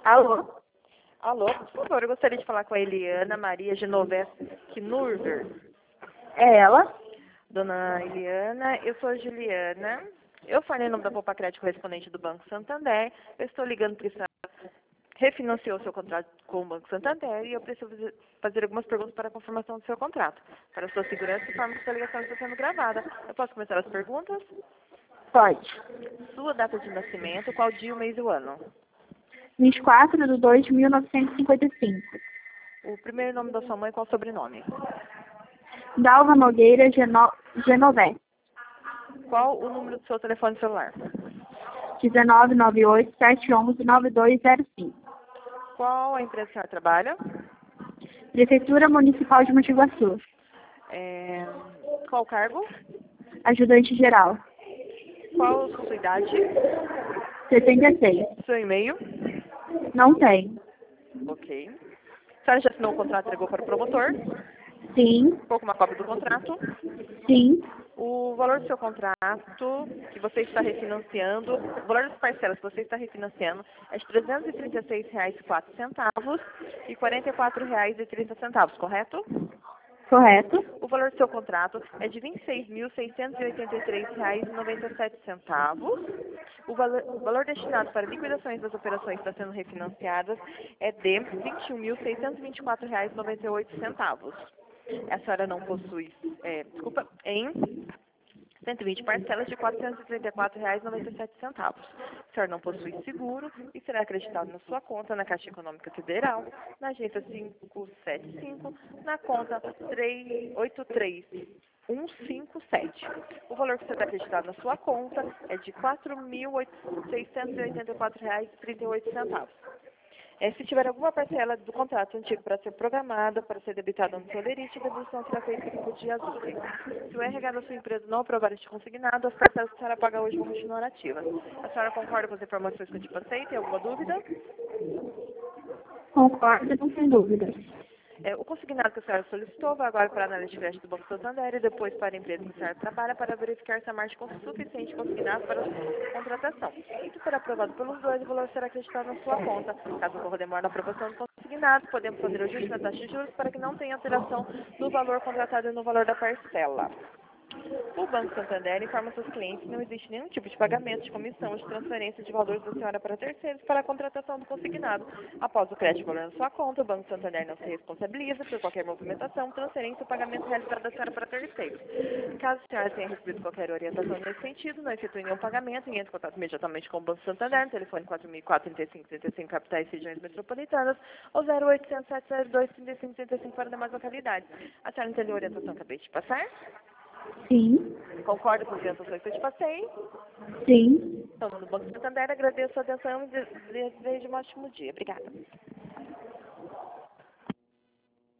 Alô? Alô, por favor, eu gostaria de falar com a Eliana Maria Genovese Knurver. É ela? Dona Eliana, eu sou a Juliana. Eu falei em nome da Poupa Crédito correspondente do Banco Santander. Eu estou ligando porque a senhora refinanciou o seu contrato com o Banco Santander e eu preciso fazer algumas perguntas para a confirmação do seu contrato. Para a sua segurança, informo que essa ligação está sendo gravada. Eu posso começar as perguntas? Pode. Sua data de nascimento, qual dia, o mês e o ano? 24/2/1955. O primeiro nome da sua mãe, qual o sobrenome? Dalva Nogueira Genovese. Qual o número do seu telefone celular? 1998-711-9205. Qual a empresa que a senhora trabalha? Prefeitura Municipal de Mogi Guaçu. Qual o cargo? Ajudante geral. Qual a sua idade? 76. Seu e-mail? Não tem. Ok. A senhora já assinou o contrato e entregou para o promotor? Sim. Ficou com uma cópia do contrato? Sim. O valor do seu contrato que você está refinanciando, o valor das parcelas que você está refinanciando é de R$ 336,04 e R$ 44,30, correto? Correto. O valor do seu contrato é de R$ 26.683,97. O valor destinado para liquidações das operações que estão sendo refinanciadas é de R$ 21.624,98. A senhora não possui, em 120 parcelas de R$ 434,97. A senhora não possui seguro e será acreditado na sua conta na Caixa Econômica Federal, na agência 575, na conta 383157. O valor que será acreditado na sua conta é de R$ 4.684,38. Se tiver alguma parcela do contrato antigo para ser programada, para ser debitada no seu lerite, a devolução será feita em 5 dias úteis. Se o RH da sua empresa não aprovar este consignado, as parcelas que a senhora paga hoje vão continuar ativas. A senhora concorda com as informações que eu te passei? Tem alguma dúvida? Concordo, não tem dúvidas. O consignado que a senhora solicitou vai agora para a análise de crédito do Banco Santander e depois para a empresa que a senhora trabalha para verificar se a margem suficiente consignado para a contratação. E se for aprovado pelos dois, o valor será acreditado na sua conta. Caso ocorra demora na aprovação do consignado, podemos fazer ajuste na taxa de juros para que não tenha alteração no valor contratado e no valor da parcela. O Banco Santander informa seus clientes que não existe nenhum tipo de pagamento de comissão ou de transferência de valores da senhora para terceiros para a contratação do consignado. Após o crédito valor na sua conta, o Banco Santander não se responsabiliza por qualquer movimentação, transferência ou pagamento realizado da senhora para terceiros. Caso a senhora tenha recebido qualquer orientação nesse sentido, não efetue nenhum pagamento e entre em contato imediatamente com o Banco Santander no telefone 4004-3535, capitais e regiões metropolitanas, ou 0800 702 3535 para demais localidades. A senhora entendeu a orientação que acabei de passar? Sim. Concorda com as orientações que eu te passei? Sim. Então, no Banco Santander, agradeço a atenção e desejo um ótimo dia. Obrigada.